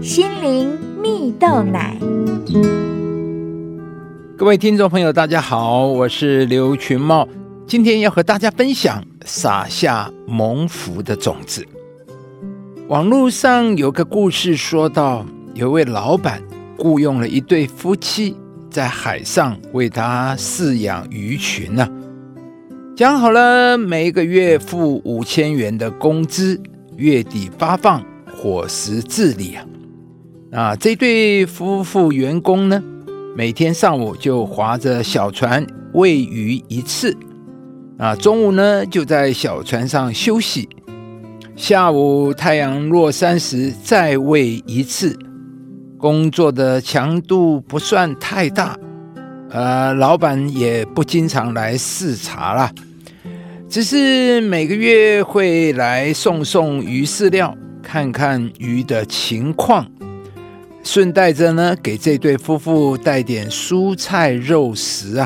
心灵蜜豆奶。 各位听众朋友大家好，我是刘群茂，今天要和大家分享撒下蒙福的种子。网络上有个故事说到，有位老板雇佣了一对夫妻在海上为他饲养鱼群讲好了每个月付5000元的工资，月底发放，伙食自理这对夫妇员工呢，每天上午就划着小船喂鱼一次，中午呢就在小船上休息，下午太阳落山时再喂一次。工作的强度不算太大，老板也不经常来视察啦，只是每个月会来送鱼饲料，看看鱼的情况，顺带着呢给这对夫妇带点蔬菜肉食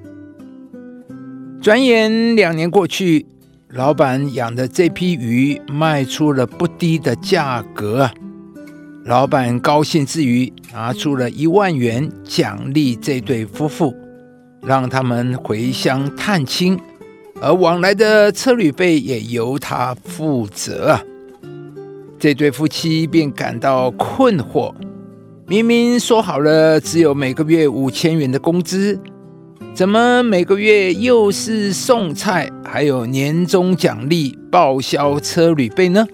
转眼2年过去，老板养的这批鱼卖出了不低的价格老板高兴之余，拿出了1万元奖励这对夫妇，让他们回乡探亲，而往来的车旅费也由他负责这对夫妻便感到困惑，明明说好了只有每个月5000元的工资，怎么每个月又是送菜，还有年终奖励报销车旅费呢？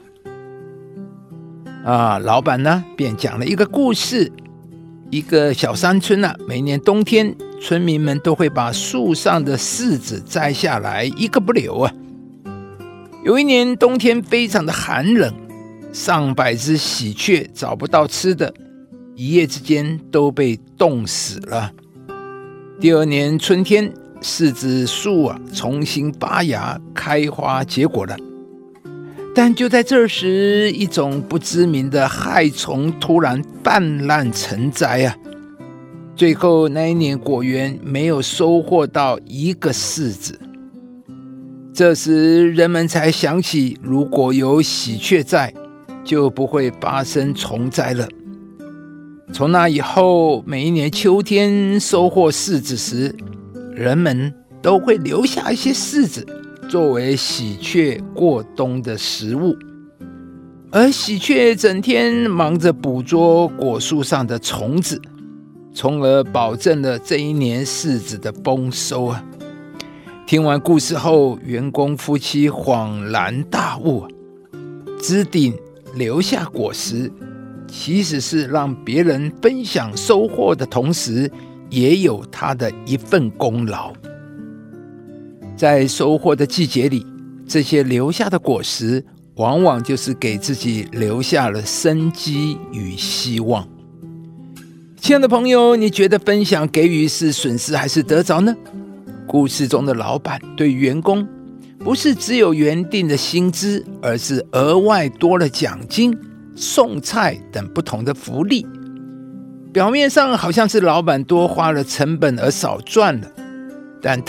老板呢便讲了一个故事。一个小山村每年冬天村民们都会把树上的柿子摘下来，一个不留有一年冬天非常的寒冷，上百只喜鹊找不到吃的，一夜之间都被冻死了。第2年春天，柿子树重新发芽开花结果了，但就在这时，一种不知名的害虫突然泛滥成灾最后那一年果园没有收获到一个柿子。这时人们才想起，如果有喜鹊在，就不会发生虫灾了。从那以后，每一年秋天收获柿子时，人们都会留下一些柿子作为喜鹊过冬的食物，而喜鹊整天忙着捕捉果树上的虫子，从而保证了这一年柿子的丰收听完故事后，员工夫妻恍然大悟，枝顶留下果实，其实是让别人分享收获的同时，也有他的一份功劳。在收获的季节里，这些留下的果实往往就是给自己留下了生机与希望。亲爱的朋友，你觉得分享给予是损失还是得着呢？故事中的老板对员工不是只有原定的薪资，而是额外多了奖金、送菜等不同的福利。表面上好像是老板多花了成本而少赚了，但